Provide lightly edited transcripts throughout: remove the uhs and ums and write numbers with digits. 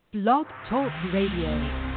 Blog Talk Radio.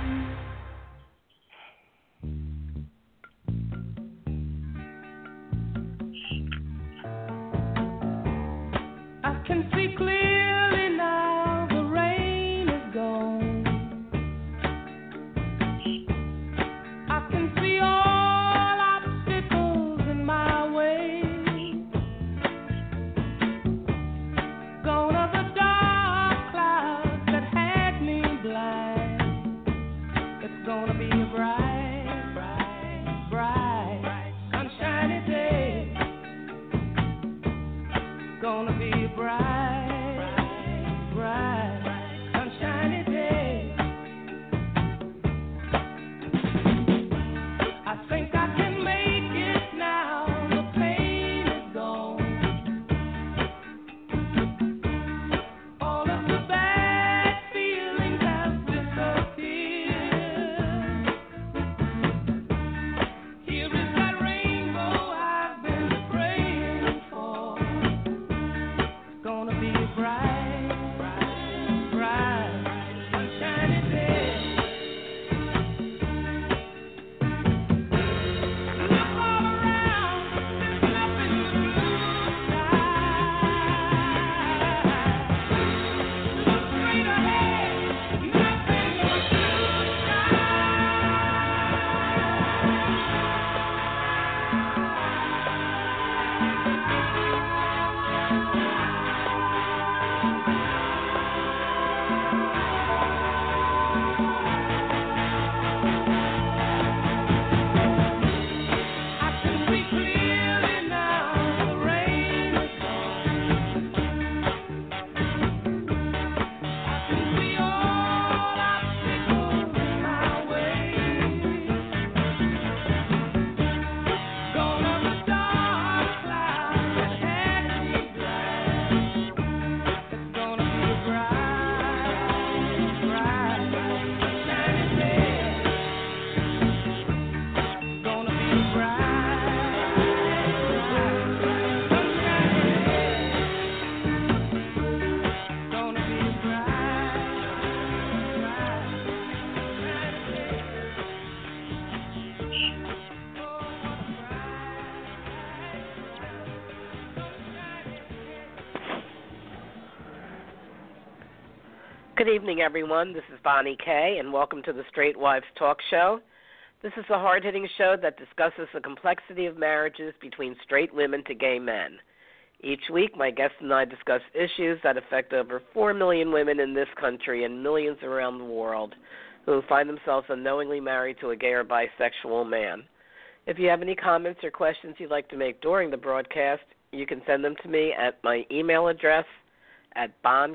Good evening, everyone. This is Bonnie Kay, and welcome to the Straight Wives Talk Show. This is a hard-hitting show that discusses the complexity of marriages between straight women to gay men. Each week, my guests and I discuss issues that affect over 4 million women in this country and millions around the world who find themselves unknowingly married to a gay or bisexual man. If you have any comments or questions you'd like to make during the broadcast, you can send them to me at my email address at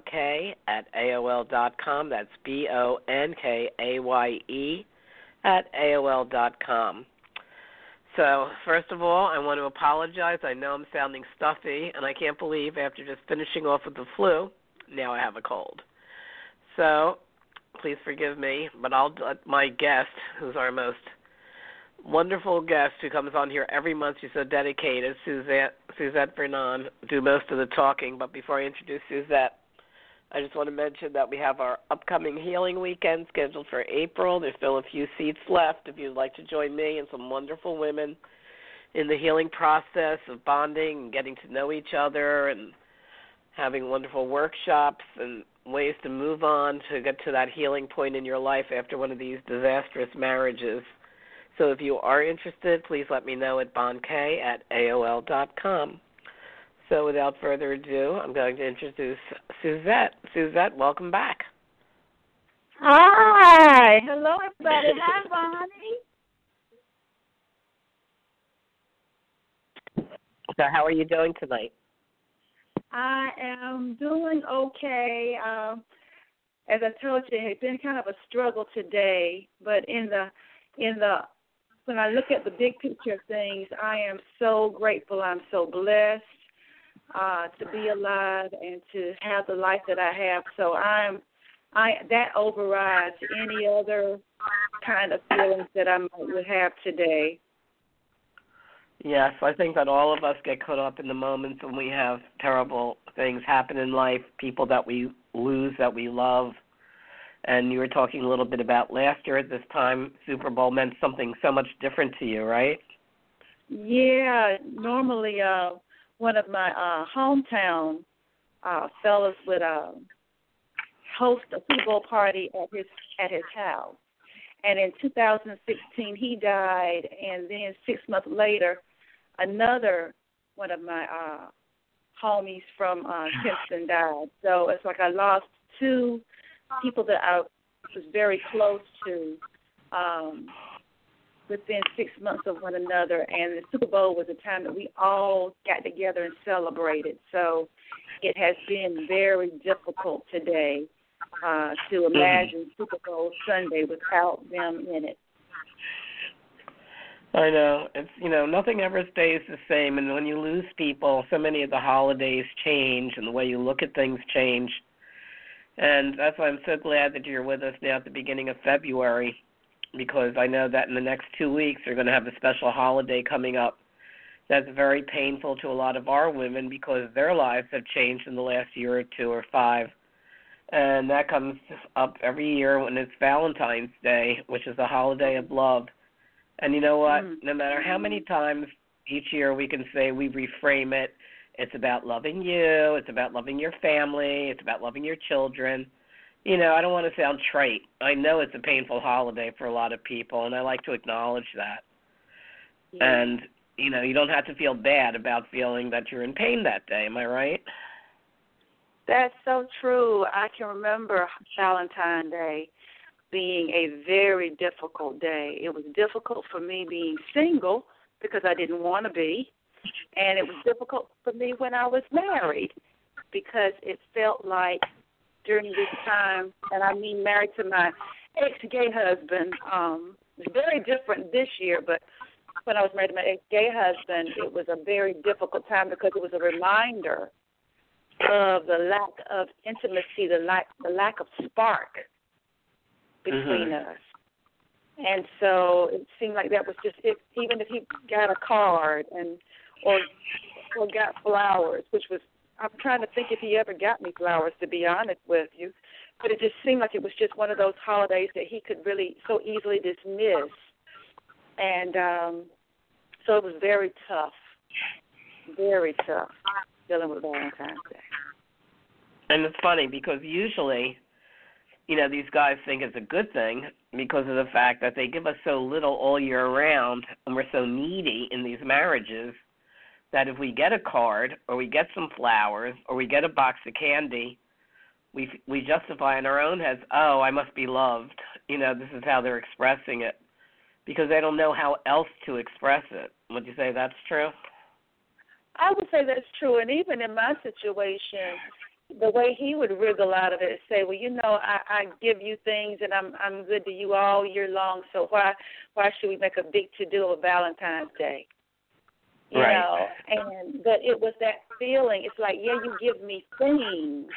bonkay@aol.com. That's BONKAYE @AOL.com. So, first of all, I want to apologize. I know I'm sounding stuffy, and I can't believe after just finishing off with the flu, now I have a cold. So, please forgive me, but I'll let my guest, who's our most wonderful guest who comes on here every month, she's so dedicated, Suzette Vernon, do most of the talking. But before I introduce Suzette, I just want to mention that we have our upcoming healing weekend scheduled for April. There's still a few seats left if you'd like to join me and some wonderful women in the healing process of bonding and getting to know each other and having wonderful workshops and ways to move on to get to that healing point in your life after one of these disastrous marriages. So if you are interested, please let me know at bonkay@AOL.com. So without further ado, I'm going to introduce Suzette. Suzette, welcome back. Hi. Hello, everybody. Hi, Bonnie. So how are you doing tonight? I am doing okay. As I told you, it's been kind of a struggle today, but when I look at the big picture of things, I am so grateful. I'm so blessed to be alive and to have the life that I have. So that overrides any other kind of feelings that I would have today. Yes, I think that all of us get caught up in the moments when we have terrible things happen in life, people that we lose that we love, And you were talking a little bit about last year at this time, Super Bowl meant something so much different to you, right? Yeah, normally one of my hometown fellas would host a Super Bowl party at his house. And in 2016, he died, and then 6 months later, another one of my homies from Kinston died. So it's like I lost two people that I was very close to within 6 months of one another. And the Super Bowl was a time that we all got together and celebrated. So it has been very difficult today to imagine Super Bowl Sunday without them in it. I know. It's, nothing ever stays the same, and when you lose people, so many of the holidays change and the way you look at things change. And that's why I'm so glad that you're with us now at the beginning of February, because I know that in the next 2 weeks we're going to have a special holiday coming up that's very painful to a lot of our women because their lives have changed in the last year or 2 or 5. And that comes up every year when it's Valentine's Day, which is a holiday of love. And you know what? No matter how many times each year we can say we reframe it, it's about loving you, it's about loving your family, it's about loving your children. I don't want to sound trite. I know it's a painful holiday for a lot of people, and I like to acknowledge that. Yeah. And, you don't have to feel bad about feeling that you're in pain that day. Am I right? That's so true. I can remember Valentine's Day being a very difficult day. It was difficult for me being single because I didn't want to be, and it was difficult for me when I was married because it felt like during this time, and I mean married to my ex-gay husband, it's very different this year, but when I was married to my ex-gay husband, it was a very difficult time because it was a reminder of the lack of intimacy, the lack of spark between us. And so it seemed like that was just it. Even if he got a card or got flowers, which was, I'm trying to think if he ever got me flowers, to be honest with you, but it just seemed like it was just one of those holidays that he could really so easily dismiss. And so it was very tough dealing with Valentine's Day. And it's funny because usually, these guys think it's a good thing because of the fact that they give us so little all year round, and we're so needy in these marriages that if we get a card or we get some flowers or we get a box of candy, we justify in our own heads, oh, I must be loved. This is how they're expressing it because they don't know how else to express it. Would you say that's true? I would say that's true, and even in my situation, the way he would wriggle out of it and say, well, I give you things and I'm good to you all year long, so why should we make a big to-do of Valentine's Day? You know, but it was that feeling. It's like, yeah, you give me things,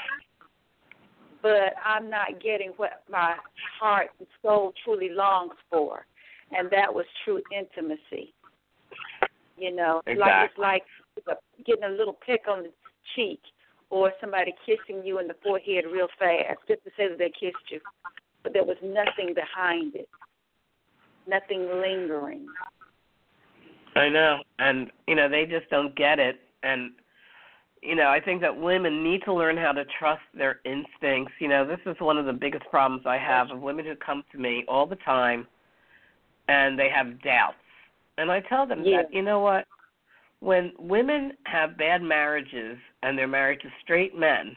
but I'm not getting what my heart and soul truly longs for, and that was true intimacy. Exactly. It's like getting a little peck on the cheek or somebody kissing you in the forehead real fast just to say that they kissed you, but there was nothing behind it, nothing lingering. I know, and, they just don't get it, and, I think that women need to learn how to trust their instincts. This is one of the biggest problems I have of women who come to me all the time, and they have doubts, and I tell them that, you know what, when women have bad marriages and they're married to straight men,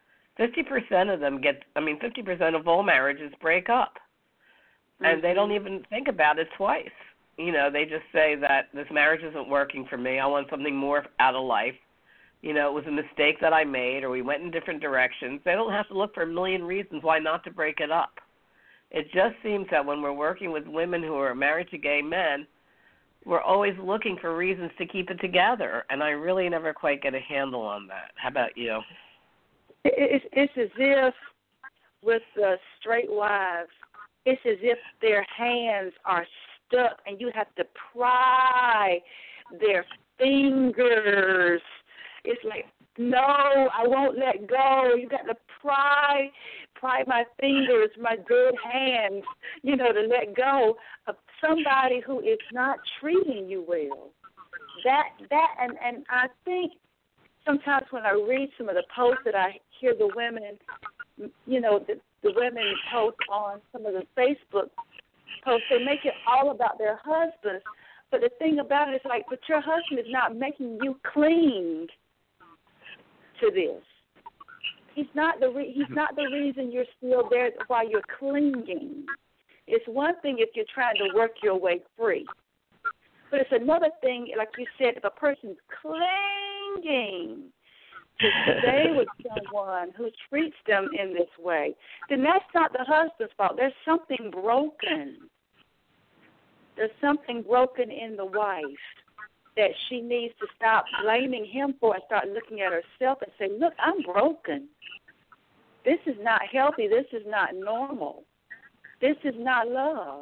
50% of them 50% of all marriages break up, and they don't even think about it twice. They just say that this marriage isn't working for me. I want something more out of life. It was a mistake that I made, or we went in different directions. They don't have to look for a million reasons why not to break it up. It just seems that when we're working with women who are married to gay men, we're always looking for reasons to keep it together, and I really never quite get a handle on that. How about you? It's as if with the straight wives, it's as if their hands are stuck and you have to pry their fingers. It's like, no, I won't let go. You got to pry pry my fingers, my dead hands, to let go of somebody who is not treating you well. And I think sometimes when I read some of the posts that I hear the women, the women post on some of the Facebook posts, they make it all about their husbands. But the thing about it is but your husband is not making you cling to this. He's not the reason you're still there while you're clinging. It's one thing if you're trying to work your way free. But it's another thing, like you said, if a person's clinging to stay with someone who treats them in this way, then that's not the husband's fault. There's something broken. There's something broken in the wife that she needs to stop blaming him for and start looking at herself and say, look, I'm broken. This is not healthy. This is not normal. This is not love.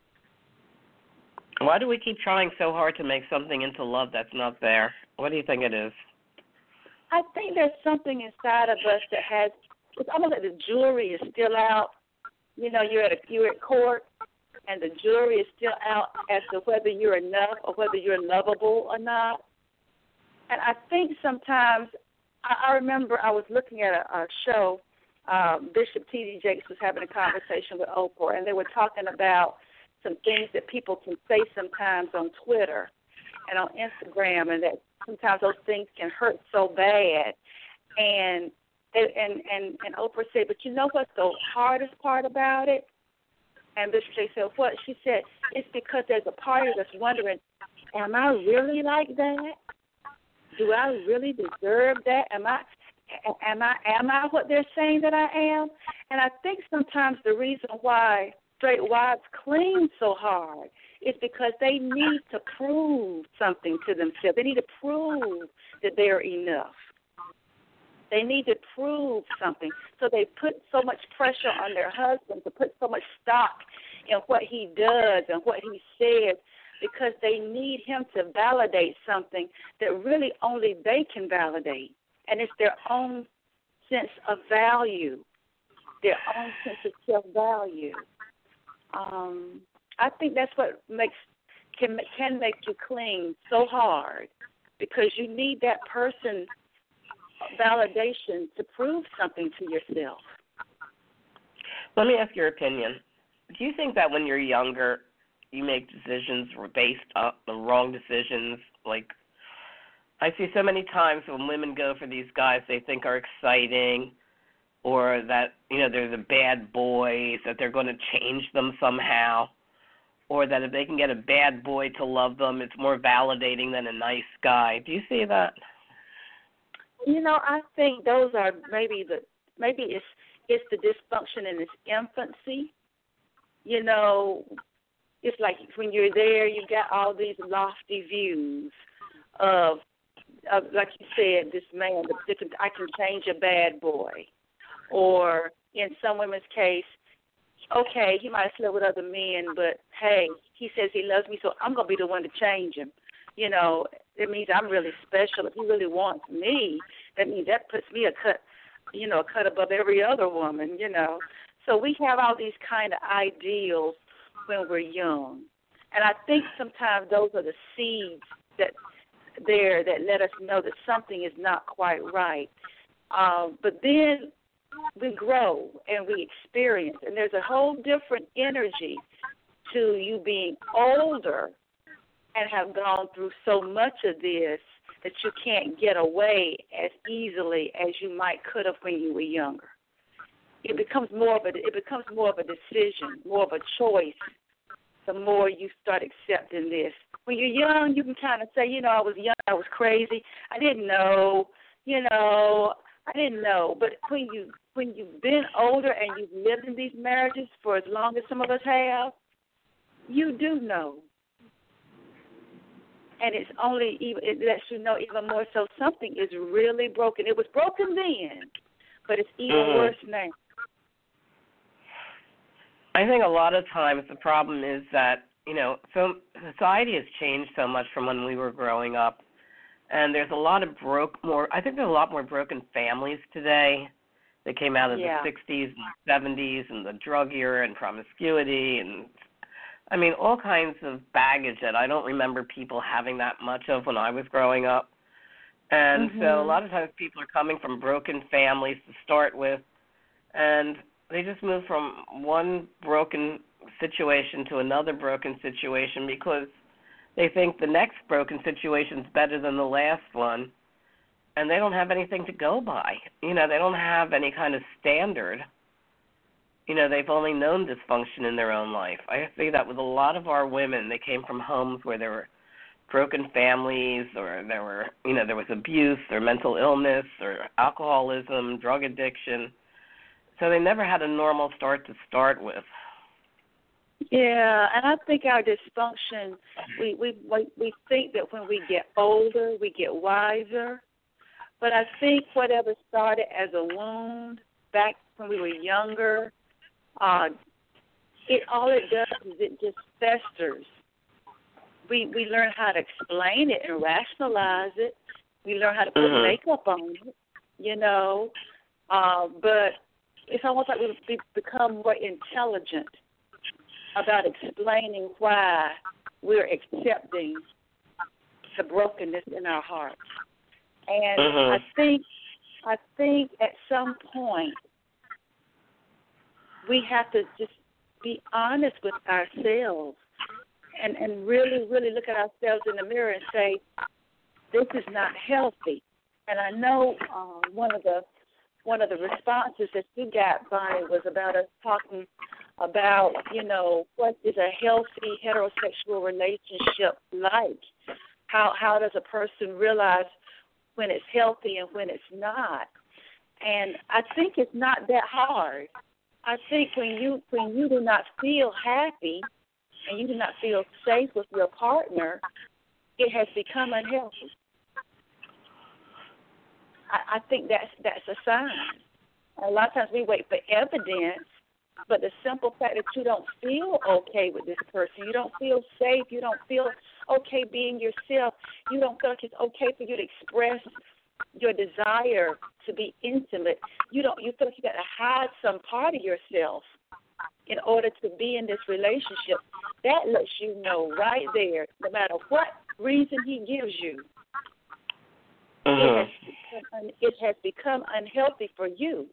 Why do we keep trying so hard to make something into love that's not there? What do you think it is? I think there's something inside of us that has, it's almost like the jury is still out. You're at court, and the jury is still out as to whether you're enough or whether you're lovable or not. And I think sometimes, I remember I was looking at a show, Bishop T.D. Jakes was having a conversation with Oprah, and they were talking about some things that people can say sometimes on Twitter and on Instagram, and that sometimes those things can hurt so bad. And Oprah said, but you know what's the hardest part about it? And Bishop Jakes said, what? She said, it's because there's a part of us wondering, am I really like that? Do I really deserve that? Am I what they're saying that I am? And I think sometimes the reason why straight wives cling so hard is because they need to prove something to themselves. They need to prove that they're enough. They need to prove something. So they put so much pressure on their husband to put so much stock in what he does and what he says because they need him to validate something that really only they can validate. And it's their own sense of value, their own sense of self-value. I think that's what can make you cling so hard because you need that person validation to prove something to yourself. Let me ask your opinion. Do you think that when you're younger, you make decisions based on the wrong decisions? Like, I see so many times when women go for these guys they think are exciting, or that, they're the bad boys, that they're going to change them somehow, or that if they can get a bad boy to love them, it's more validating than a nice guy. Do you see that? I think those are maybe it's the dysfunction in its infancy. It's like when you're there, you got all these lofty views of like you said, this man, I can change a bad boy. Or in some women's case, okay, he might have slept with other men, but, hey, he says he loves me, so I'm going to be the one to change him. It means I'm really special. If he really wants me, that means that puts me a cut above every other woman, So we have all these kind of ideals when we're young. And I think sometimes those are the seeds that let us know that something is not quite right. But then we grow and we experience, and there's a whole different energy to you being older and have gone through so much of this that you can't get away as easily as you could have when you were younger. It becomes more of a decision, more of a choice. The more you start accepting this. When you're young, you can kind of say, I was young, I was crazy, I didn't know, I didn't know. But when you've been older and you've lived in these marriages for as long as some of us have, you do know. And it lets you know even more so something is really broken. It was broken then, but it's even worse now. I think a lot of times the problem is that, so society has changed so much from when we were growing up, and there's a lot of I think there's a lot more broken families today They came out of Yeah. the 60s and 70s and the drug era and promiscuity and, I mean, all kinds of baggage that I don't remember people having that much of when I was growing up. And so a lot of times people are coming from broken families to start with, and they just move from one broken situation to another broken situation because they think the next broken situation is better than the last one, and they don't have anything to go by. You know, they don't have any kind of standard. You know, they've only known dysfunction in their own life. I see that with a lot of our women. They came from homes where there were broken families, or there were, you know, there was abuse or mental illness or alcoholism, drug addiction. So they never had a normal start to start with. Yeah, and I think our dysfunction, we think that when we get older, we get wiser. But I think whatever started as a wound back when we were younger, all it does is it just festers. We learn how to explain it and rationalize it. We learn how to put makeup on it, you know. But it's almost like we become more intelligent about explaining why we're accepting the brokenness in our hearts. And I think at some point we have to just be honest with ourselves and really, really look at ourselves in the mirror and say, this is not healthy. And I know one of the responses that you got, Bonnie, was about us talking about, you know, what is a healthy heterosexual relationship like? How does a person realize when it's healthy and when it's not? And I think it's not that hard. I think when you do not feel happy and you do not feel safe with your partner, it has become unhealthy. I think that's a sign. A lot of times we wait for evidence, but the simple fact that you don't feel okay with this person, you don't feel safe, you don't feel okay being yourself, you don't feel like it's okay for you to express your desire to be intimate, you feel like you got to hide some part of yourself in order to be in this relationship. That lets you know right there, no matter what reason he gives you, it has become unhealthy for you.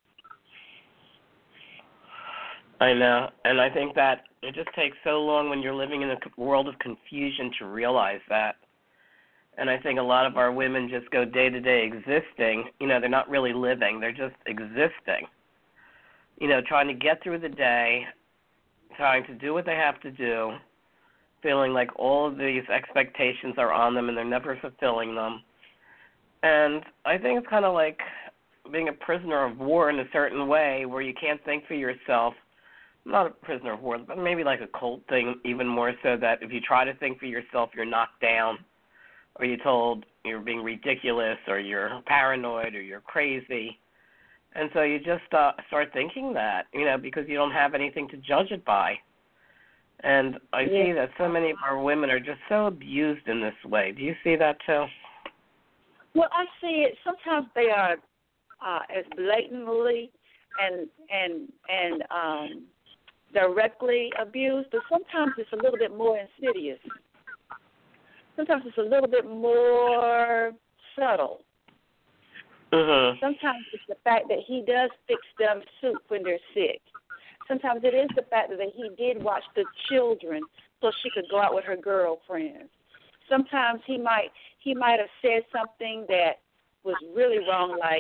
I know, and I think that it just takes so long when you're living in a world of confusion to realize that. And I think a lot of our women just go day to day existing. You know, they're not really living, they're just existing. You know, trying to get through the day, trying to do what they have to do, feeling like all of these expectations are on them and they're never fulfilling them. And I think it's kind of like being a prisoner of war in a certain way where you can't think for yourself. Not a prisoner of war, but maybe like a cult thing, even more so that if you try to think for yourself, you're knocked down, or you're told you're being ridiculous, or you're paranoid, or you're crazy. And so you just start thinking that, you know, because you don't have anything to judge it by. And I see that so many of our women are just so abused in this way. Do you see that too? Well, I see it. Sometimes they are as blatantly and directly abused, but sometimes it's a little bit more insidious. Sometimes it's a little bit more subtle. Sometimes it's the fact that he does fix them soup when they're sick. Sometimes it is the fact that he did watch the children so she could go out with her girlfriends. Sometimes he might have said something that was really wrong, like,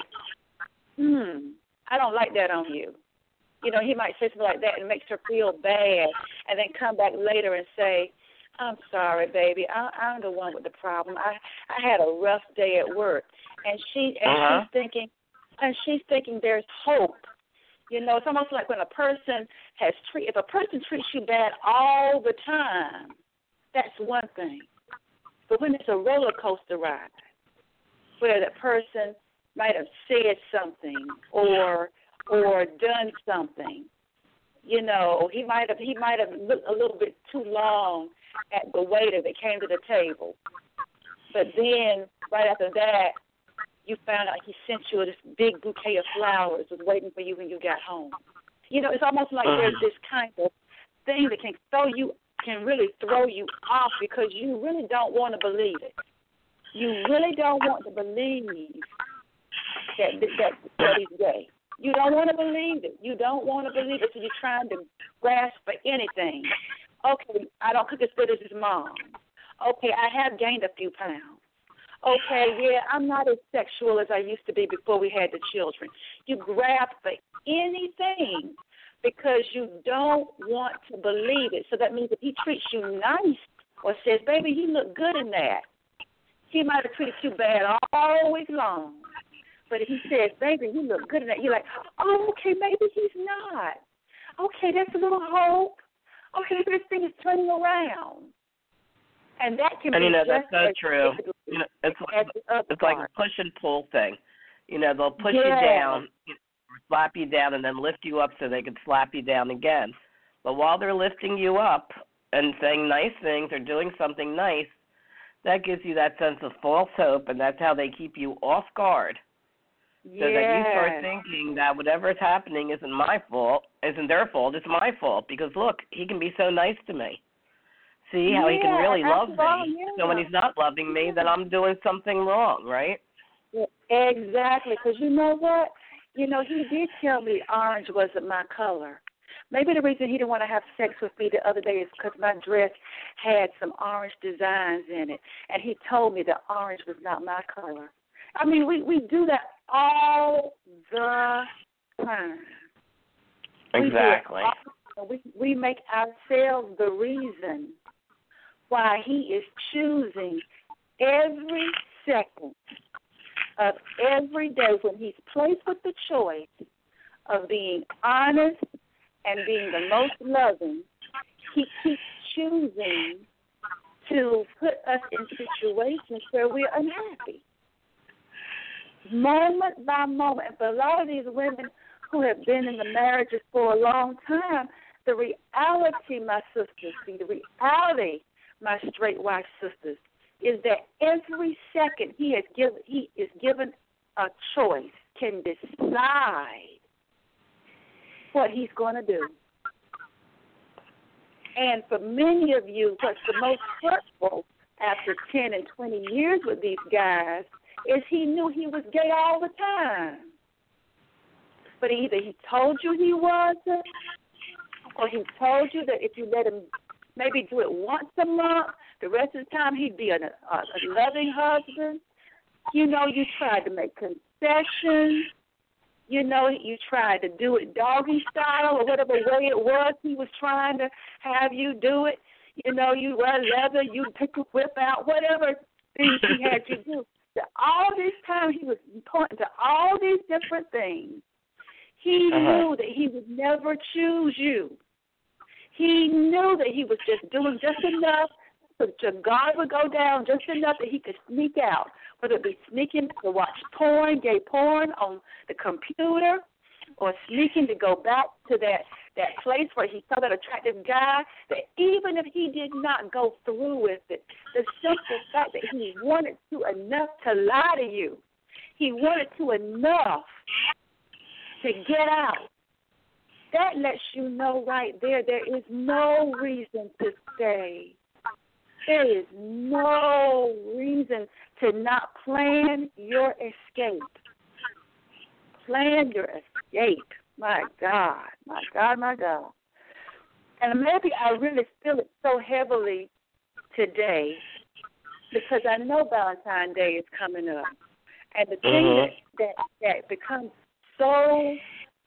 I don't like that on you. You know, he might say something like that and makes her feel bad, and then come back later and say, I'm sorry, baby, I'm the one with the problem. I had a rough day at work. And she's thinking there's hope. You know, it's almost like when if a person treats you bad all the time, that's one thing. But when it's a roller coaster ride, where that person might have said something or done something, you know, he might have looked a little bit too long at the waiter that came to the table. But then right after that, you found out he sent you this big bouquet of flowers was waiting for you when you got home. You know, it's almost like there's this kind of thing that can really throw you off because you really don't want to believe it. You really don't want to believe that he's gay. You don't want to believe it. You don't want to believe it, so you're trying to grasp for anything. Okay, I don't cook as good as his mom. Okay, I have gained a few pounds. Okay, yeah, I'm not as sexual as I used to be before we had the children. You grab for anything because you don't want to believe it. So that means if he treats you nice or says, baby, you look good in that, he might have treated you bad all week long. But if he says, baby, you look good in that, you're like, oh, okay, maybe he's not. Okay, that's a little hope. Okay, maybe this thing is turning around. And that can be that's so true. It's like a push and pull thing. They'll push you down, slap you down, and then lift you up so they can slap you down again. But while they're lifting you up and saying nice things or doing something nice, that gives you that sense of false hope, and that's how they keep you off guard. So that you start thinking that whatever is happening isn't their fault, it's my fault. Because, look, he can be so nice to me. See how he can really love me. Yeah. So when he's not loving me, then I'm doing something wrong, right? Yeah, exactly. Because you know what? He did tell me orange wasn't my color. Maybe the reason he didn't want to have sex with me the other day is because my dress had some orange designs in it. And he told me that orange was not my color. I mean, we do that all the time. Exactly. We make ourselves the reason why he is choosing every second of every day when he's placed with the choice of being honest and being the most loving. He keeps choosing to put us in situations where we're unhappy. Moment by moment. And for a lot of these women who have been in the marriages for a long time, the reality, my sisters, the reality, my straight white sisters, is that every second he is given a choice, can decide what he's going to do. And for many of you, what's the most hurtful after 10 and 20 years with these guys is he knew he was gay all the time. But either he told you he wasn't, or he told you that if you let him maybe do it once a month, the rest of the time he'd be a loving husband. You tried to make concessions. You tried to do it doggy style or whatever way it was he was trying to have you do it. You wear leather, you pick a whip out, whatever things he had you do. All this time he was pointing to all these different things. He knew that he would never choose you. He knew that he was just doing just enough so that your guard would go down, just enough that he could sneak out, whether it be sneaking to watch porn, gay porn on the computer, or sneaking to go back to that place where he saw that attractive guy, that even if he did not go through with it, the simple fact that he wanted to enough to lie to you, he wanted to enough to get out, that lets you know right there is no reason to stay. There is no reason to not plan your escape. Plan your escape. My God, my God, my God. And maybe I really feel it so heavily today because I know Valentine's Day is coming up. And the thing that becomes so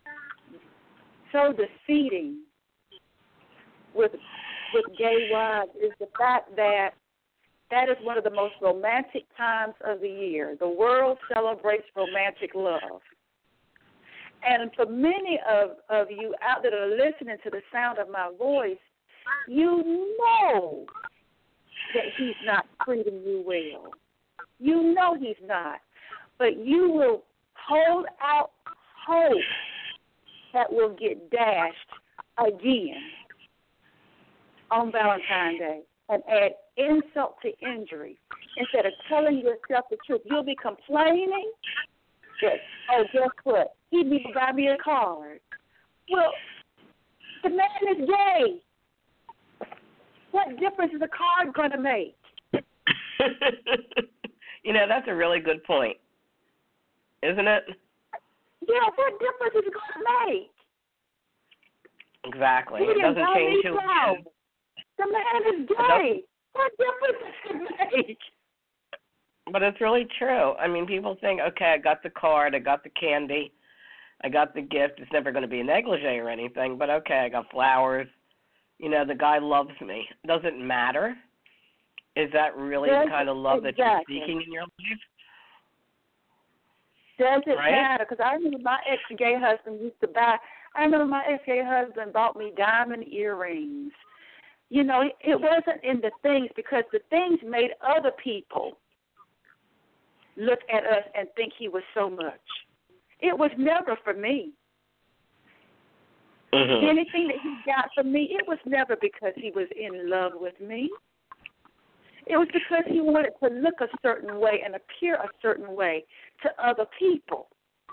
defeating with gay wives is the fact that is one of the most romantic times of the year. The world celebrates romantic love. And for many of you out there that are listening to the sound of my voice, you know that he's not treating you well. You know he's not. But you will hold out hope that will get dashed again on Valentine's Day and add insult to injury instead of telling yourself the truth. You'll be complaining that, oh, guess what? He need to buy me a card. Well, the man is gay. What difference is a card going to make? That's a really good point, isn't it? Yeah, what difference is it going to make? Exactly. It doesn't change who he is. The man is gay. What difference does it make? But it's really true. I mean, people think, okay, I got the card, I got the candy, I got the gift. It's never going to be a negligee or anything, but okay, I got flowers. The guy loves me. Does it matter? Is that really the kind of love that you're seeking in your life? Does it matter? Because I remember my ex-gay husband bought me diamond earrings. It wasn't in the things, because the things made other people look at us and think he was so much. It was never for me. Mm-hmm. Anything that he got from me, it was never because he was in love with me. It was because he wanted to look a certain way and appear a certain way to other people.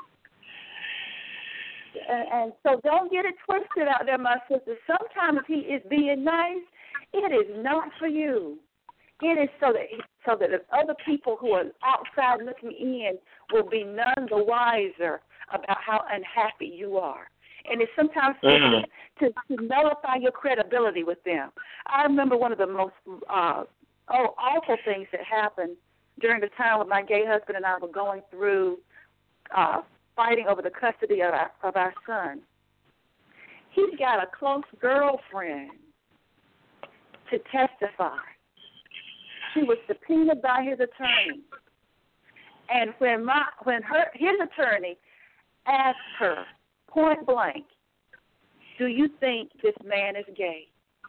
And so don't get it twisted out there, my sister. Sometimes if he is being nice, it is not for you. It is so that if other people who are outside looking in will be none the wiser about how unhappy you are. And it's sometimes to nullify your credibility with them. I remember one of the most awful things that happened during the time when my gay husband and I were going through fighting over the custody of our son. He's got a close girlfriend to testify. She was subpoenaed by his attorney. And when his attorney asked her point blank, do you think this man is gay?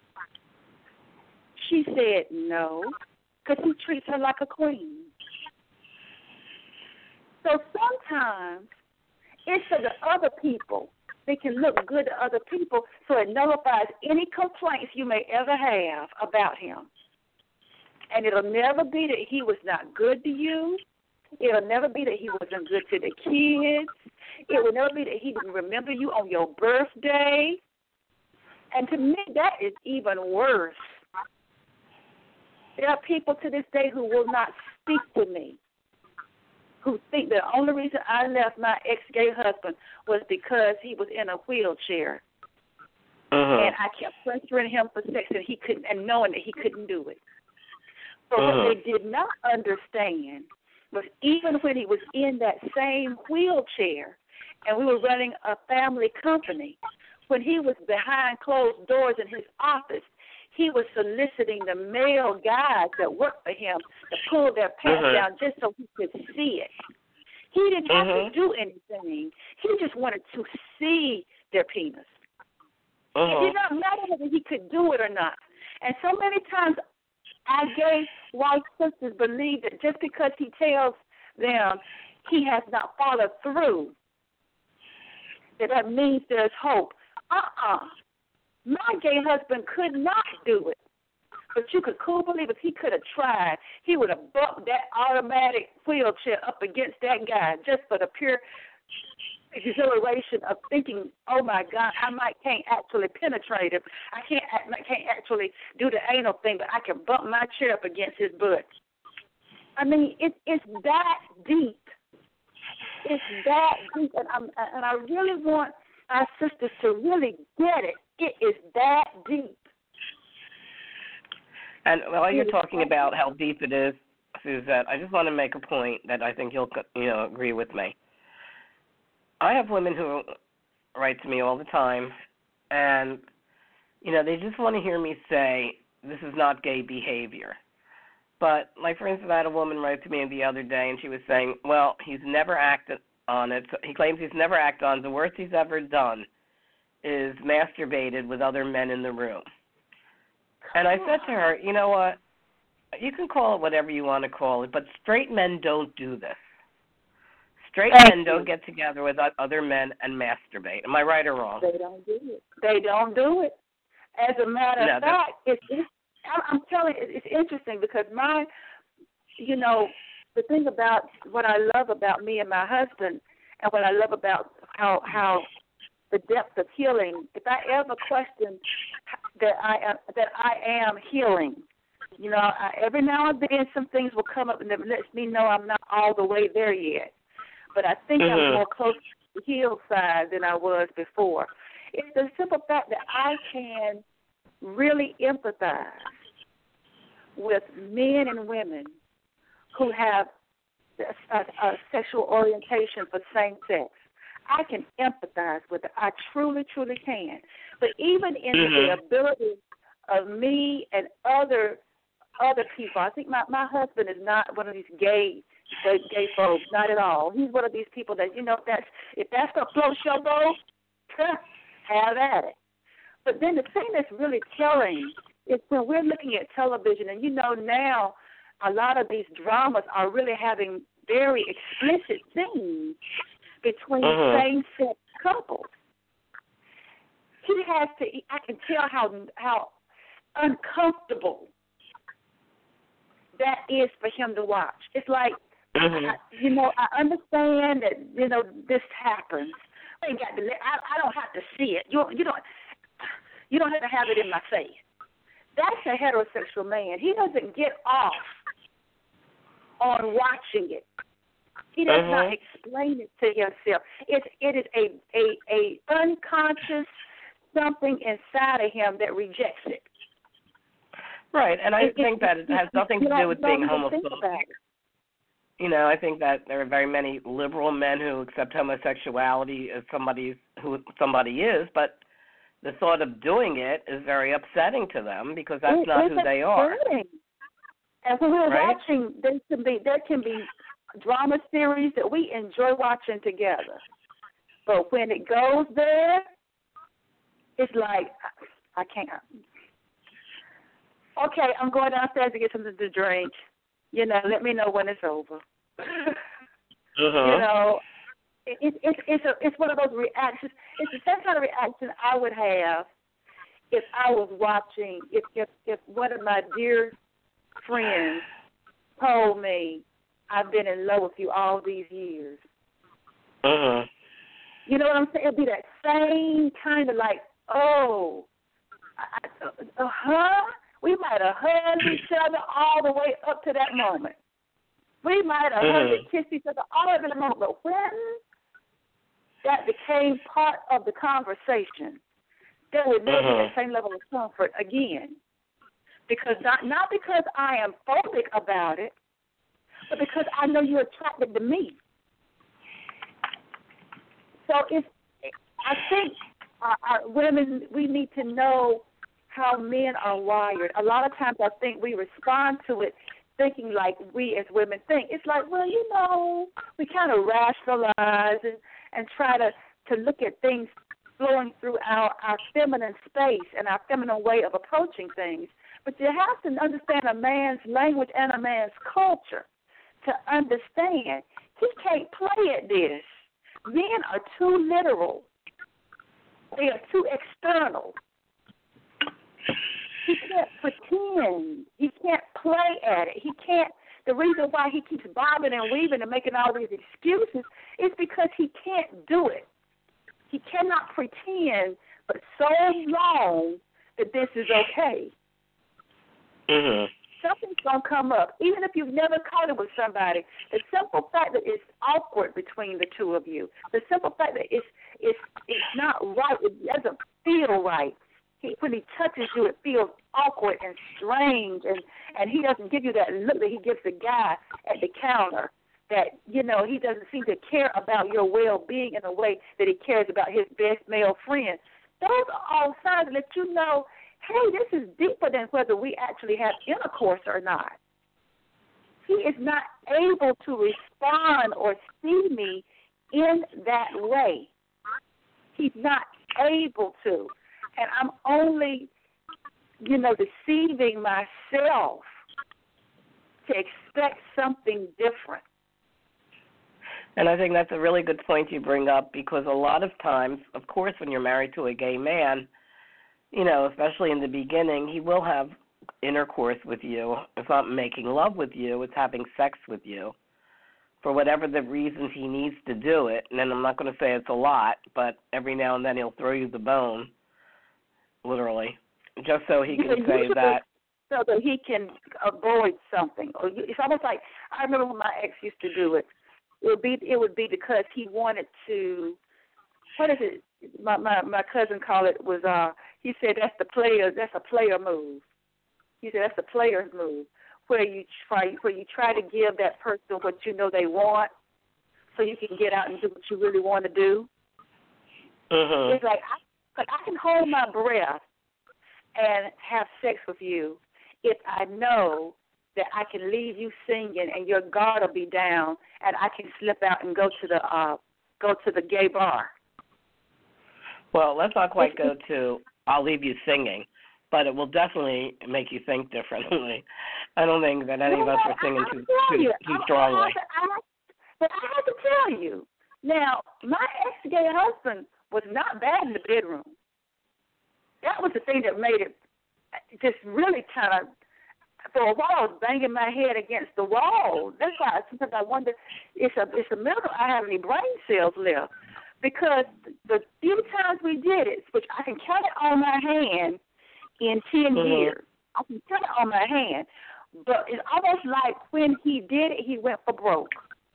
She said no, because he treats her like a queen. So sometimes it's so that other people, they can look good to other people, so it nullifies any complaints you may ever have about him. And it'll never be that he was not good to you. It'll never be that he wasn't good to the kids. It will never be that he didn't remember you on your birthday. And to me, that is even worse. There are people to this day who will not speak to me, who think the only reason I left my ex-gay husband was because he was in a wheelchair. And I kept pressuring him for sex, and he couldn't, and knowing that he couldn't do it. But what they did not understand was even when he was in that same wheelchair and we were running a family company, when he was behind closed doors in his office, he was soliciting the male guys that worked for him to pull their pants down just so he could see it. He didn't have to do anything. He just wanted to see their penis. It did not matter whether he could do it or not. And so many times our gay white sisters believe that just because he tells them he has not followed through, that means there's hope. My gay husband could not do it. But you could cool believe if he could have tried, he would have bumped that automatic wheelchair up against that guy just for the pure exhilaration of thinking, oh, my God, can't actually penetrate him. I can't actually do the anal thing, but I can bump my chair up against his butt. I mean, it's that deep. It's that deep, and I really want our sisters to really get it. It is that deep. And while you're talking about how deep it is, Suzette, I just want to make a point that I think you'll agree with me. I have women who write to me all the time, and they just want to hear me say this is not gay behavior. But, like, for instance, I had a woman write to me the other day, and she was saying, well, he's never acted on it. So he claims he's never acted on it. The worst he's ever done is masturbated with other men in the room. And I said to her, you know what, you can call it whatever you want to call it, but straight men don't do this. Straight men don't get together with other men and masturbate. Am I right or wrong? They don't do it. They don't do it. As a matter of fact, I'm telling you, it's interesting because the thing about what I love about me and my husband, and what I love about how the depth of healing. If I ever question that I am healing, every now and then some things will come up and it lets me know I'm not all the way there yet. But I think I'm more close to the healed side than I was before. It's the simple fact that I can really empathize with men and women who have a sexual orientation for same sex. I can empathize with it. I truly, truly can. But even in the ability of me and other people, I think my husband is not one of these gay folks, not at all. He's one of these people that, if that's what floats your boat, have at it. But then the thing that's really telling is when we're looking at television, and now a lot of these dramas are really having very explicit scenes between same-sex couples. I can tell how uncomfortable that is for him to watch. It's like, I understand that, this happens. I don't have to see it. You don't have to have it in my face. That's a heterosexual man. He doesn't get off on watching it. He does not explain it to himself. It is a unconscious something inside of him that rejects it. Right, and I think that it has nothing to do with being homophobic. I think that there are very many liberal men who accept homosexuality as who somebody is, but the thought of doing it is very upsetting to them because that's not who they are. And when we're watching, there can be drama series that we enjoy watching together. But when it goes there, it's like, I can't. Okay, I'm going downstairs to get something to drink. Let me know when it's over. It's one of those reactions. It's the same kind of reaction I would have if I was watching, if one of my dear friends told me, I've been in love with you all these years. You know what I'm saying? It'd be that same kind of like, we might have hugged each other all the way up to that moment. We might have hugged and kissed each other all the way to that moment. But when that became part of the conversation, there would never be the same level of comfort again. Because not because I am phobic about it, but because I know you're attracted to me. So I think our women, we need to know how men are wired. A lot of times I think we respond to it thinking like we as women think. It's like, well, we kind of rationalize and try to look at things flowing through our feminine space and our feminine way of approaching things. But you have to understand a man's language and a man's culture to understand he can't play at this. Men are too literal. They are too external. He can't pretend. He can't play at it. He can't. The reason why he keeps bobbing and weaving and making all these excuses is because he can't do it. He cannot pretend for so long that this is okay. Something's going to come up. Even if you've never caught it with somebody, the simple fact that it's awkward between the two of you, the simple fact that it's not right, it doesn't feel right. When he touches you, it feels awkward and strange, and he doesn't give you that look that he gives the guy at the counter, that, he doesn't seem to care about your well-being in a way that he cares about his best male friend. Those are all signs that let you know, hey, this is deeper than whether we actually have intercourse or not. He is not able to respond or see me in that way. He's not able to. And I'm only, deceiving myself to expect something different. And I think that's a really good point you bring up, because a lot of times, of course, when you're married to a gay man, especially in the beginning, he will have intercourse with you, it's not making love with you, it's having sex with you. For whatever the reasons he needs to do it, and then I'm not going to say it's a lot, but every now and then he'll throw you the bone, literally, just so he can say that. So that he can avoid something. Or it's almost like, I remember when my ex used to do it. It would be because he wanted to. What is it? My cousin called it was. He said that's a player move. He said that's a player's move, where you try to give that person what you know they want, so you can get out and do what you really want to do. It's like I can hold my breath and have sex with you if I know that I can leave you singing and your guard will be down and I can slip out and go to the gay bar. Well, let's not quite go to I'll leave you singing, but it will definitely make you think differently. I don't think that any of us were singing too strongly. But I have to tell you, now, my ex-gay husband was not bad in the bedroom. That was the thing that made it just really kind of, for a while, I was banging my head against the wall. That's why sometimes I wonder, it's a miracle I have any brain cells left. Because the few times we did it, which I can count it on my hand in 10 years, I can count it on my hand, but it's almost like when he did it, he went for broke.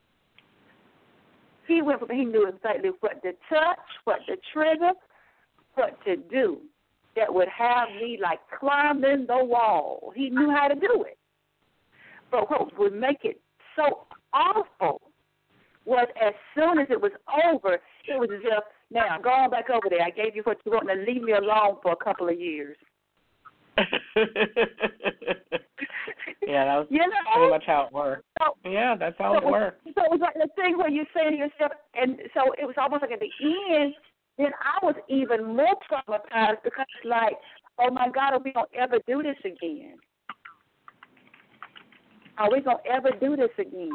He knew exactly what to touch, what to trigger, what to do that would have me like climbing the wall. He knew how to do it. But what would make it so awful was as soon as it was over, it was as if, now, I'm going back over there. I gave you what you want, and leave me alone for a couple of years. Yeah, that was pretty much how it worked. So, yeah, that's how it worked. So it was like the thing where you say to yourself, and so it was almost like at the end, then I was even more traumatized because like, oh my God, are we going to ever do this again? Are we going to ever do this again?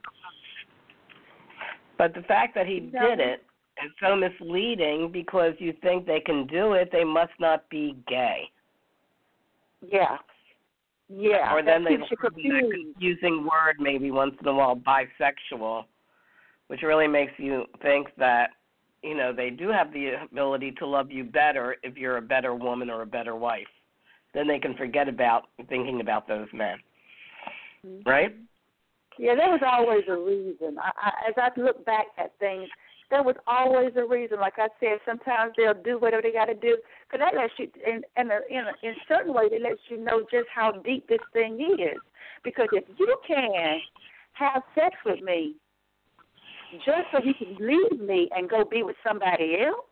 But the fact that he did it is so misleading because you think they can do it, they must not be gay. Yeah. Yeah. Or then they use that confusing word maybe once in a while, bisexual, which really makes you think that, you know, they do have the ability to love you better if you're a better woman or a better wife. Then they can forget about thinking about those men. Right? Yeah, there was always a reason. As I look back at things, there was always a reason. Like I said, sometimes they'll do whatever they got to do. Because that lets you, in certain ways, it lets you know just how deep this thing is. Because if you can have sex with me just so you can leave me and go be with somebody else,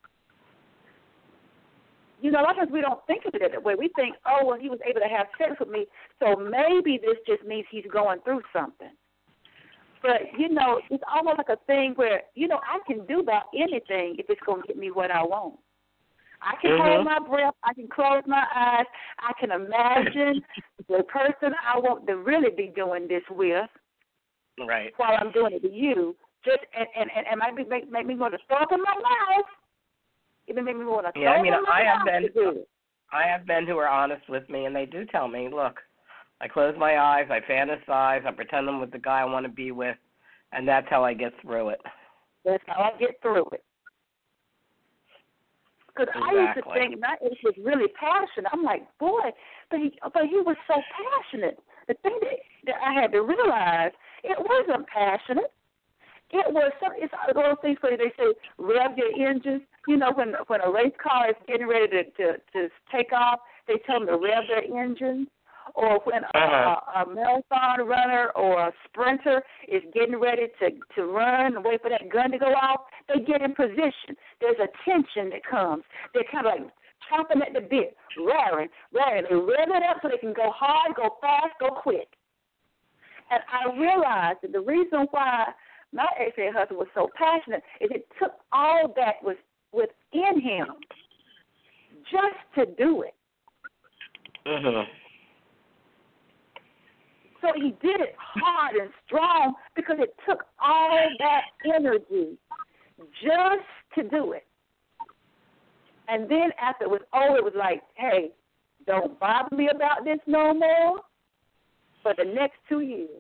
you know, a lot of times we don't think of it that way. We think, oh, well, he was able to have sex with me, so maybe this just means he's going through something. But, you know, it's almost like a thing where, you know, I can do about anything if it's going to get me what I want. I can hold my breath. I can close my eyes. I can imagine the person I want to really be doing this with while I'm doing it to you. Just and make me want to throw up in my mouth. Even make me want to throw up in my mouth. I have men who are honest with me, and they do tell me, look, I close my eyes, I fantasize, I pretend I'm with the guy I want to be with, and that's how I get through it. That's how I get through it. Because I used to think my ex was really passionate. I'm like, boy, but he was so passionate. The thing that I had to realize, it wasn't passionate. It was it's those things where they say rev your engines. You know, when a race car is getting ready to take off, they tell them to rev their engines. Or when a marathon runner or a sprinter is getting ready to run and wait for that gun to go off, they get in position. There's a tension that comes. They're kind of like chomping at the bit, raring. They rev it up so they can go hard, go fast, go quick. And I realized that the reason why my ex-husband was so passionate is it took all that was within him just to do it. So he did it hard and strong because it took all that energy just to do it. And then after it was over, it was like, hey, don't bother me about this no more for the next 2 years.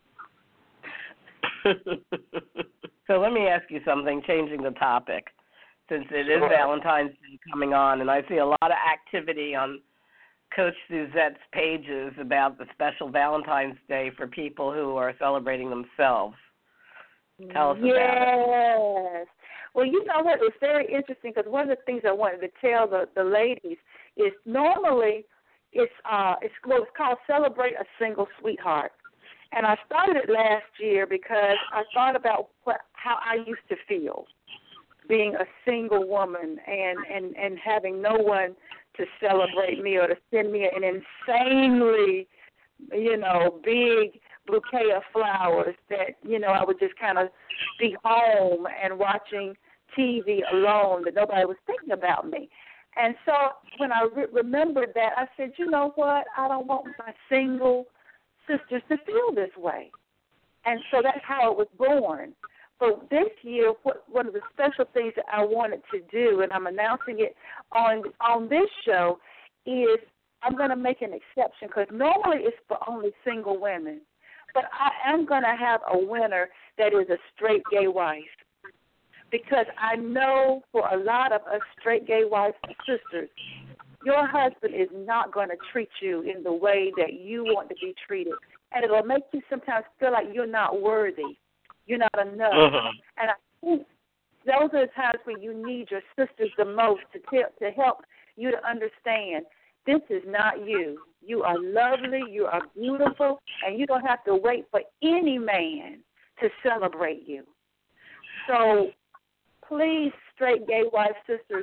So let me ask you something, changing the topic, since it is Valentine's Day coming on, and I see a lot of activity on Coach Suzette's pages about the special Valentine's Day for people who are celebrating themselves. Tell us about it. Yes. Well, you know what? It's very interesting because one of the things I wanted to tell the ladies is normally it's what's called Celebrate a Single Sweetheart. And I started it last year because I thought about how I used to feel being a single woman and having no one to celebrate me or to send me an insanely, big bouquet of flowers that, I would just kind of be home and watching TV alone, that nobody was thinking about me. And so when I remembered that, I said, you know what, I don't want my single sisters to feel this way. And so that's how it was born. But this year, one of the special things that I wanted to do, and I'm announcing it on this show, is I'm going to make an exception because normally it's for only single women. But I am going to have a winner that is a straight gay wife, because I know for a lot of us straight gay wives and sisters, your husband is not going to treat you in the way that you want to be treated. And it'll make you sometimes feel like you're not worthy. You're not enough. Uh-huh. And I think those are the times when you need your sisters the most to help you to understand this is not you. You are lovely, you are beautiful, and you don't have to wait for any man to celebrate you. So please, straight gay wife sisters,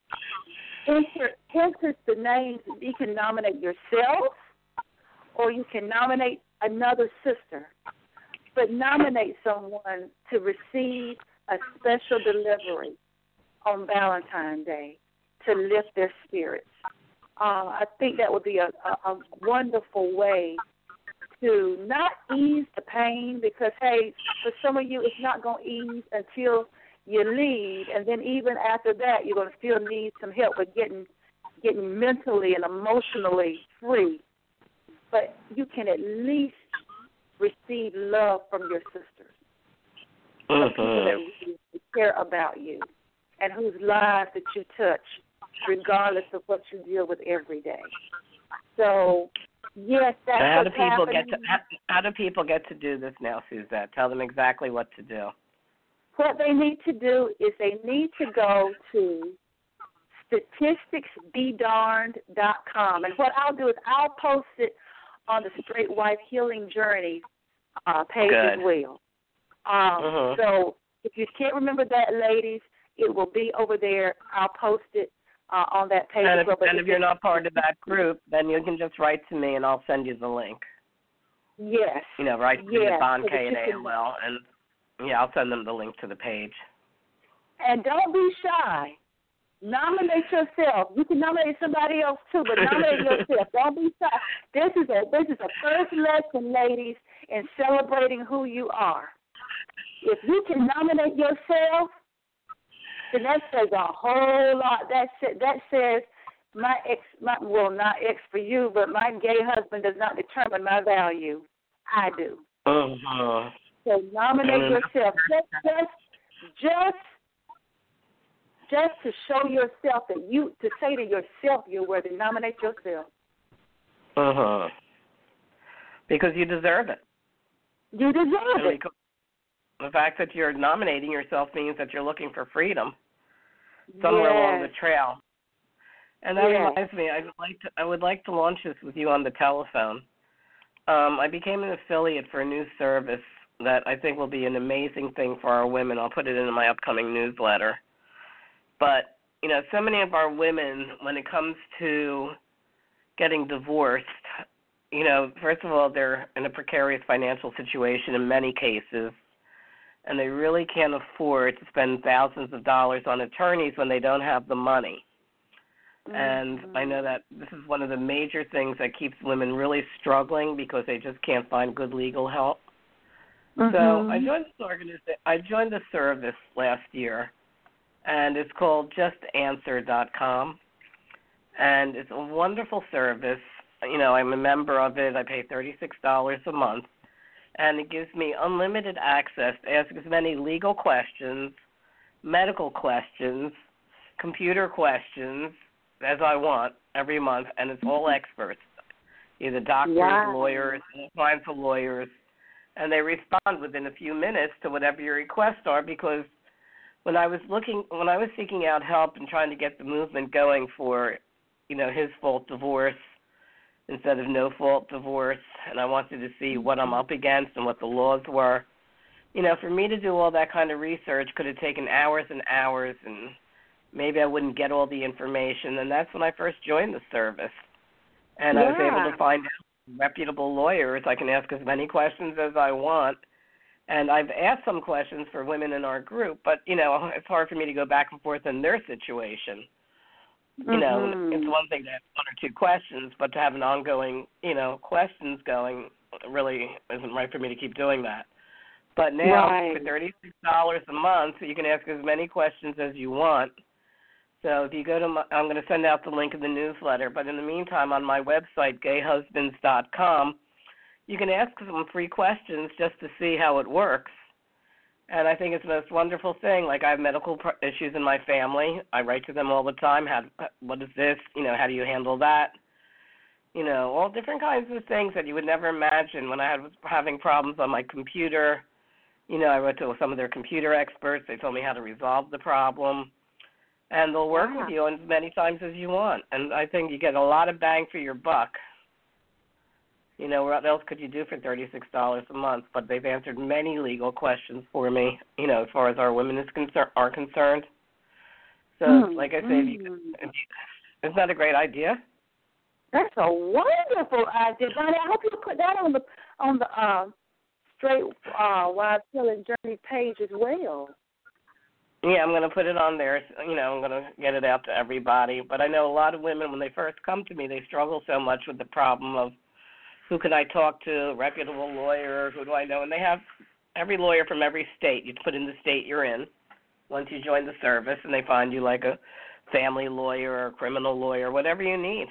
enter the names. You can nominate yourself or you can nominate another sister, but nominate someone to receive a special delivery on Valentine's Day to lift their spirits. I think that would be a wonderful way to not ease the pain, because, hey, for some of you it's not going to ease until you leave, and then even after that you're going to still need some help with getting mentally and emotionally free. But you can at least receive love from your sisters, people that really care about you and whose lives that you touch, regardless of what you deal with every day. So, yes, that's what's happening. How do people get to do this now, Suzette? Tell them exactly what to do. What they need to do is they need to go to statisticsbedarned.com. And what I'll do is I'll post it on the Straight Wife Healing Journey page as well. So if you can't remember that, ladies, it will be over there. I'll post it on that page. And if you're not part of that group, then you can just write to me and I'll send you the link. Yes. Write to me at Bonk at AOL, and I'll send them the link to the page. And don't be shy. Nominate yourself. You can nominate somebody else too, but nominate yourself. Don't be shy. This is a first lesson, ladies, in celebrating who you are. If you can nominate yourself, then that says a whole lot. That says not ex for you, but my gay husband does not determine my value. I do. So nominate yourself. Just to show yourself to say to yourself you're worthy. Nominate yourself. Because you deserve it. You deserve it. The fact that you're nominating yourself means that you're looking for freedom somewhere along the trail. And that reminds me, I would like to launch this with you on the telephone. I became an affiliate for a new service that I think will be an amazing thing for our women. I'll put it in my upcoming newsletter. But, so many of our women, when it comes to getting divorced, first of all, they're in a precarious financial situation in many cases, and they really can't afford to spend thousands of dollars on attorneys when they don't have the money. And I know that this is one of the major things that keeps women really struggling because they just can't find good legal help. So I joined this organization. I joined the service last year, and it's called JustAnswer.com. and it's a wonderful service. You know, I'm a member of it. I pay $36 a month, and it gives me unlimited access to ask as many legal questions, medical questions, computer questions as I want every month, and it's all experts, either doctors, lawyers, all kinds of lawyers, and they respond within a few minutes to whatever your requests are. Because when I was seeking out help and trying to get the movement going for, you know, his fault divorce instead of no fault divorce, and I wanted to see what I'm up against and what the laws were, you know, for me to do all that kind of research could have taken hours and hours, and maybe I wouldn't get all the information. And that's when I first joined the service. And I was able to find out reputable lawyers. I can ask as many questions as I want. And I've asked some questions for women in our group, but, you know, it's hard for me to go back and forth in their situation. You know, it's one thing to have one or two questions, but to have an ongoing, you know, questions going really isn't right for me to keep doing that. But now for $36 a month, you can ask as many questions as you want. So if you go to I'm going to send out the link in the newsletter, but in the meantime, on my website, gayhusbands.com, you can ask some free questions just to see how it works. And I think it's the most wonderful thing. Like, I have medical issues in my family. I write to them all the time. What is this? You know, how do you handle that? You know, all different kinds of things that you would never imagine. When I was having problems on my computer, you know, I went to some of their computer experts. They told me how to resolve the problem. And they'll work with you as many times as you want. And I think you get a lot of bang for your buck. You know, what else could you do for $36 a month? But they've answered many legal questions for me, you know, as far as our women are concerned. So, like I say, isn't that a great idea? That's a wonderful idea, Bonnie. I hope you put that on the Straight Wives Healing Journey page as well. Yeah, I'm going to put it on there. You know, I'm going to get it out to everybody. But I know a lot of women, when they first come to me, they struggle so much with the problem of who can I talk to, reputable lawyer, who do I know? And they have every lawyer from every state. You put in the state you're in once you join the service, and they find you like a family lawyer or a criminal lawyer, whatever you need.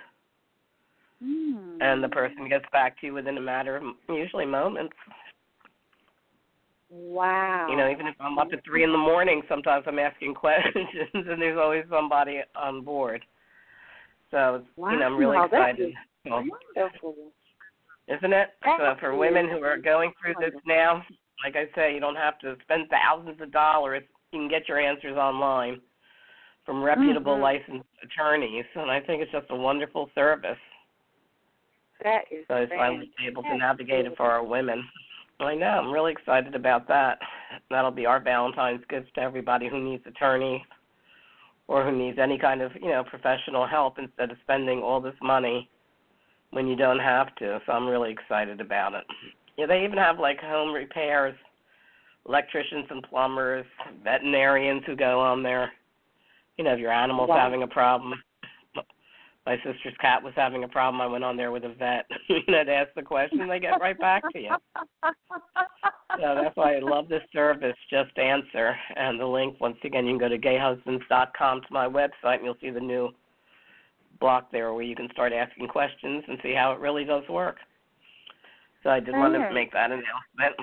And the person gets back to you within a matter of usually moments. Wow. You know, even if I'm up at 3 a.m, sometimes I'm asking questions, and there's always somebody on board. So, you know, I'm really excited. Wonderful. Isn't it? So for women who are going through this now, like I say, you don't have to spend thousands of dollars. You can get your answers online from reputable licensed attorneys, and I think it's just a wonderful service. That is so I'm able to navigate it for our women. I know. I'm really excited about that. That'll be our Valentine's gift to everybody who needs attorney or who needs any kind of, you know, professional help instead of spending all this money when you don't have to. So I'm really excited about it. Yeah, they even have, like, home repairs, electricians and plumbers, veterinarians who go on there. You know, if your animal's having a problem. My sister's cat was having a problem. I went on there with a vet. You know, to ask the question, and they get right back to you. So that's why I love this service, Just Answer. And the link, once again, you can go to gayhusbands.com to my website, and you'll see the new block there where you can start asking questions and see how it really does work. So I did want to make that announcement.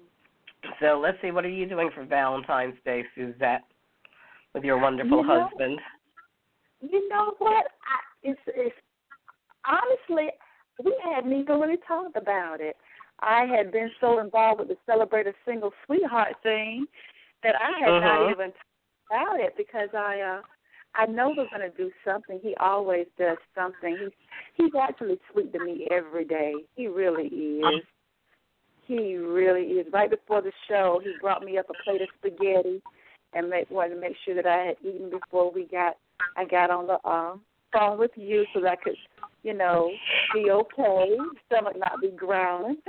So let's see, what are you doing for Valentine's Day, Suzette, with your wonderful husband? You know what? It's honestly, we hadn't even really talked about it. I had been so involved with the Celebrate a Single Sweetheart thing that I had not even talked about it because I know we're going to do something. He always does something. He's actually sweet to me every day. He really is. He really is. Right before the show, he brought me up a plate of spaghetti and wanted to make sure that I had eaten before I got on the phone with you so that I could, you know, be okay, stomach not be growling.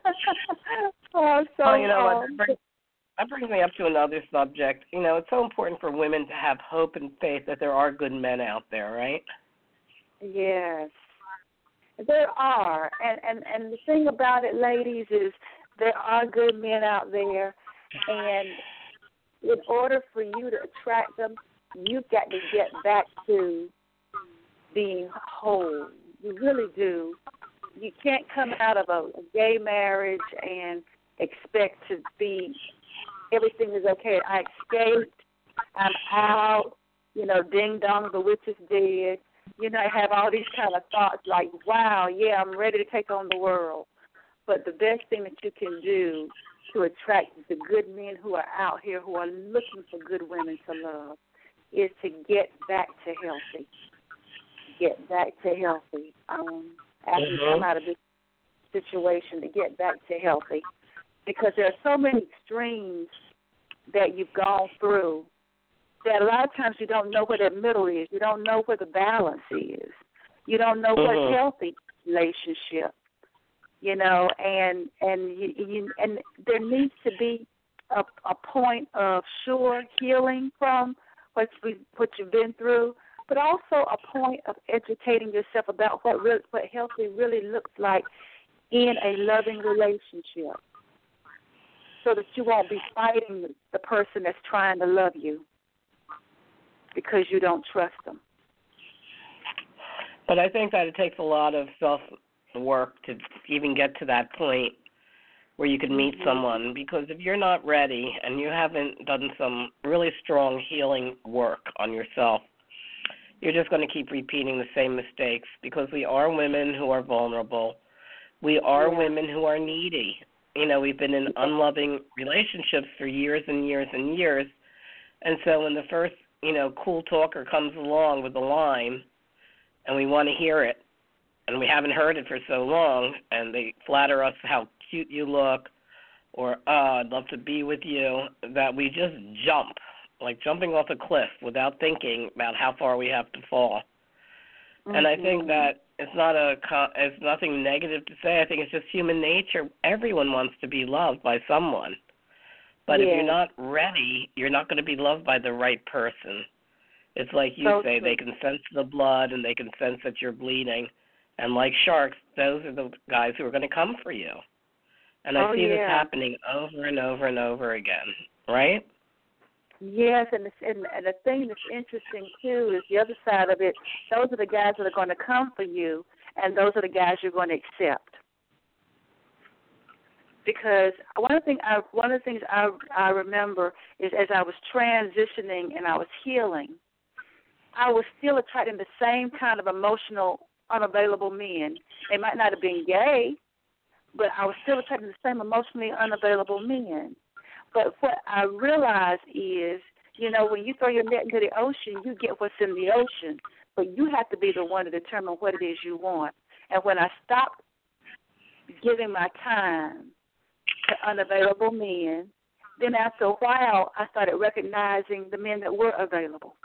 Well, you know what? That brings me up to another subject. You know, it's so important for women to have hope and faith that there are good men out there, right? Yes. There are. And the thing about it, ladies, is there are good men out there, and in order for you to attract them, you've got to get back to being whole. You really do. You can't come out of a gay marriage and expect to be, everything is okay. I escaped. I'm out. Ding dong, the witch is dead. I have all these kind of thoughts like, wow, yeah, I'm ready to take on the world. But the best thing that you can do to attract the good men who are out here who are looking for good women to love is to get back to healthy. Get back to healthy. After you come out of this situation, to get back to healthy. Because there are so many extremes that you've gone through that a lot of times you don't know where the middle is. You don't know where the balance is. You don't know what's healthy relationship. And there needs to be a point of sure healing from what you've been through, but also a point of educating yourself about what healthy really looks like in a loving relationship, so that you won't be fighting the person that's trying to love you because you don't trust them. But I think that it takes a lot of self-work to even get to that point where you can meet someone, because if you're not ready and you haven't done some really strong healing work on yourself, you're just going to keep repeating the same mistakes, because we are women who are vulnerable. We are women who are needy. We've been in unloving relationships for years and years and years. And so when the first, cool talker comes along with a line and we want to hear it, and we haven't heard it for so long, and they flatter us how cute you look, or, I'd love to be with you, that we just jump, like jumping off a cliff without thinking about how far we have to fall. And I think that it's nothing negative to say. I think it's just human nature. Everyone wants to be loved by someone. But if you're not ready, you're not going to be loved by the right person. It's like you say, they can sense the blood and they can sense that you're bleeding. And like sharks, those are the guys who are going to come for you. And I see this happening over and over and over again, right? Yes, and the thing that's interesting, too, is the other side of it. Those are the guys that are going to come for you, and those are the guys you're going to accept. Because one of the things I remember is, as I was transitioning and I was healing, I was still attracting the same kind of emotional, unavailable men. They might not have been gay, but I was still attracting the same emotionally unavailable men. But what I realized is, when you throw your net into the ocean, you get what's in the ocean. But you have to be the one to determine what it is you want. And when I stopped giving my time to unavailable men, then after a while, I started recognizing the men that were available.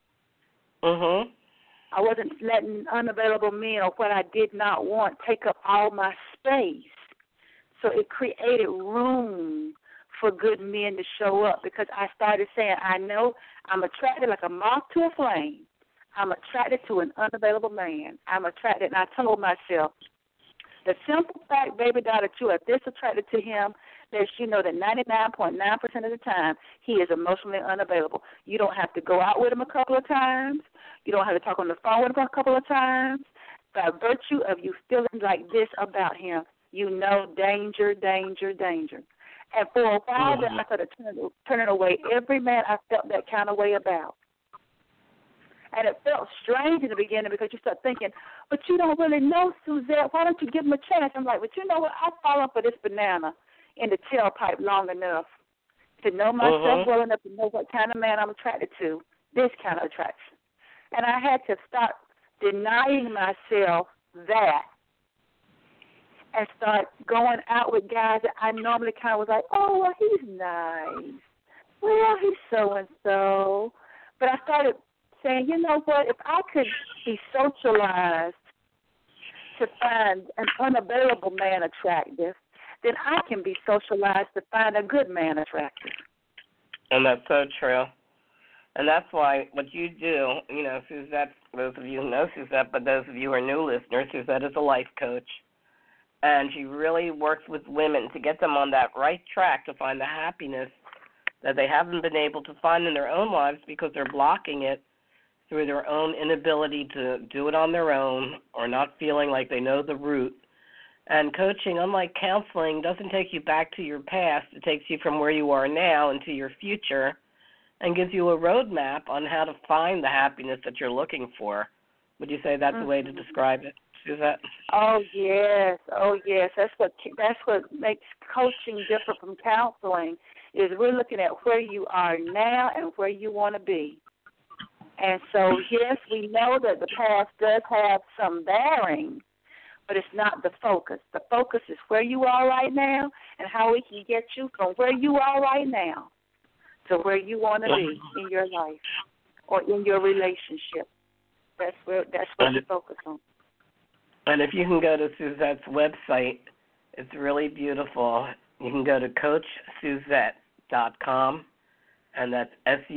I wasn't letting unavailable men or what I did not want take up all my space. So it created room for good men to show up, because I started saying, I know I'm attracted like a moth to a flame. I'm attracted to an unavailable man. I'm attracted, and I told myself, the simple fact, baby doll, that you are this attracted to him lets you know that 99.9% of the time he is emotionally unavailable. You don't have to go out with him a couple of times. You don't have to talk on the phone with him a couple of times. By virtue of you feeling like this about him, you know danger, danger, danger. And for a while there, I started turning away every man I felt that kind of way about. And it felt strange in the beginning, because you start thinking, but you don't really know Suzette. Why don't you give him a chance? I'm like, but you know what? I've fallen for this banana in the tailpipe long enough to know myself well enough to know what kind of man I'm attracted to, this kind of attraction. And I had to stop denying myself that and start going out with guys that I normally kind of was like, oh, well, he's nice. Well, he's so-and-so. But I started saying, you know what, if I could be socialized to find an unavailable man attractive, then I can be socialized to find a good man attractive. And that's so true. And that's why what you do, Suzette, those of you who know Suzette, but those of you who are new listeners, Suzette is a life coach. And she really works with women to get them on that right track to find the happiness that they haven't been able to find in their own lives because they're blocking it through their own inability to do it on their own or not feeling like they know the route. And coaching, unlike counseling, doesn't take you back to your past. It takes you from where you are now into your future and gives you a roadmap on how to find the happiness that you're looking for. Would you say that's the way to describe it, Suzette? Oh yes. That's what makes coaching different from counseling. Is we're looking at where you are now and where you want to be. And so yes, we know that the past does have some bearing, but it's not the focus. The focus is where you are right now and how we can get you from where you are right now to where you want to be in your life or in your relationship. That's what we focus on. And if you can go to Suzette's website, it's really beautiful. You can go to CoachSuzette.com, and that's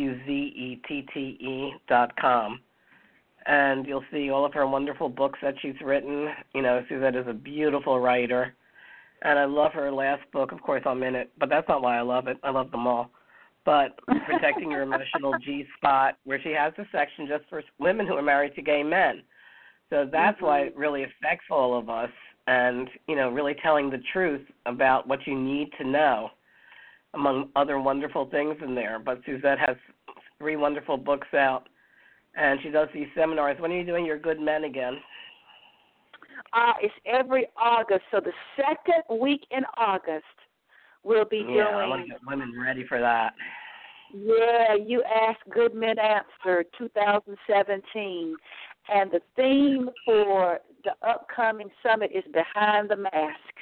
SUZETTE.com. And you'll see all of her wonderful books that she's written. You know, Suzette is a beautiful writer. And I love her last book. Of course, I'm in it, but that's not why I love it. I love them all. But Protecting Your Emotional G-Spot, where she has a section just for women who are married to gay men. So that's why it really affects all of us and, you know, really telling the truth about what you need to know, among other wonderful things in there. But Suzette has 3 wonderful books out, and she does these seminars. When are you doing your Good Men again? It's every August. So the second week in August, we'll be doing. Yeah, I want to get women ready for that. Yeah, You Ask, Good Men Answer 2017. And the theme for the upcoming summit is Behind the Mask.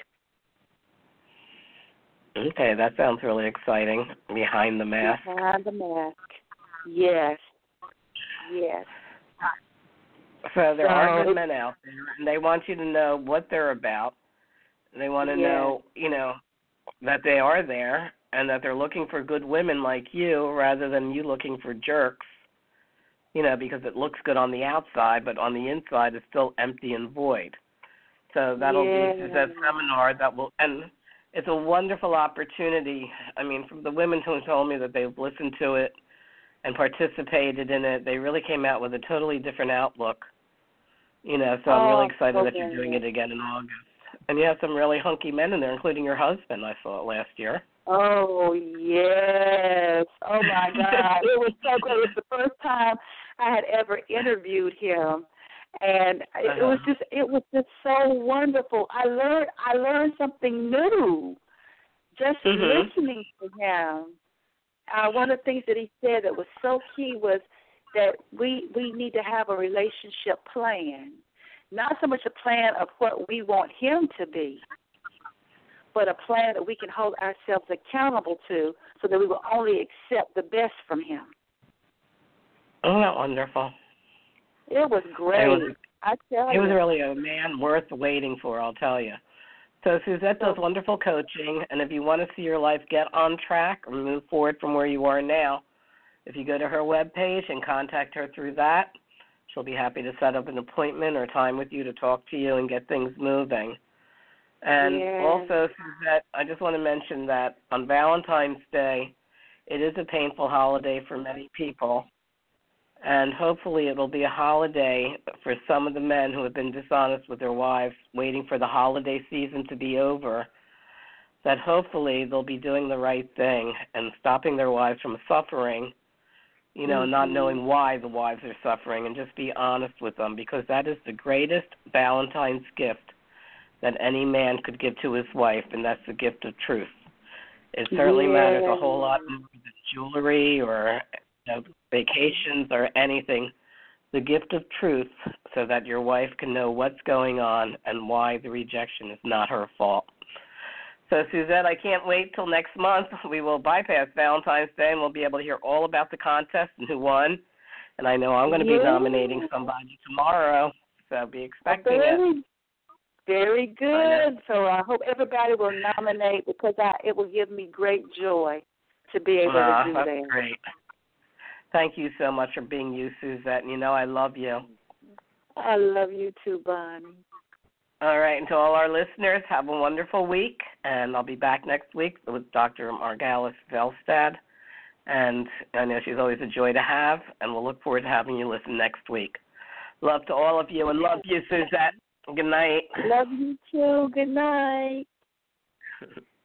Okay, that sounds really exciting. Behind the Mask. Behind the Mask. Yes. So there are good men out there, and they want you to know what they're about. They want to know, you know, that they are there and that they're looking for good women like you rather than you looking for jerks, you know, because it looks good on the outside, but on the inside it's still empty and void. So that'll be Suzette's seminar that will, and it's a wonderful opportunity. I mean, from the women who told me that they've listened to it and participated in it, they really came out with a totally different outlook. You know, so I'm really excited that you're doing it again in August. And you have some really hunky men in there, including your husband, I saw it last year. Oh, yes. Oh, my God. It was so great. It was the first time I had ever interviewed him. And it was just so wonderful. I learned something new just listening to him. One of the things that he said that was so key was that we need to have a relationship plan. Not so much a plan of what we want him to be, but a plan that we can hold ourselves accountable to so that we will only accept the best from him. Oh, that's wonderful. It was great. I tell you. He was really a man worth waiting for, I'll tell you. So Suzette does wonderful coaching, and if you want to see your life get on track or move forward from where you are now, if you go to her webpage and contact her through that, she'll be happy to set up an appointment or time with you to talk to you and get things moving. And also, Suzette, I just want to mention that on Valentine's Day, it is a painful holiday for many people, and hopefully it will be a holiday for some of the men who have been dishonest with their wives, waiting for the holiday season to be over, that hopefully they'll be doing the right thing and stopping their wives from suffering, you know, not knowing why the wives are suffering, and just be honest with them, because that is the greatest Valentine's gift that any man could give to his wife, and that's the gift of truth. It certainly matters a whole lot more than jewelry or vacations or anything. The gift of truth, so that your wife can know what's going on and why the rejection is not her fault. So, Suzette, I can't wait till next month. We will bypass Valentine's Day, and we'll be able to hear all about the contest and who won. And I know I'm going to be nominating somebody tomorrow, so be expecting it. Very good. So I hope everybody will nominate, because it will give me great joy to be able to do that. That's great. Thank you so much for being you, Suzette. And you know I love you. I love you too, Bonnie. All right, and to all our listeners, have a wonderful week, and I'll be back next week with Dr. Margalis Velstad. And I know she's always a joy to have, and we'll look forward to having you listen next week. Love to all of you, and love you, Suzette. Good night. Love you too. Good night.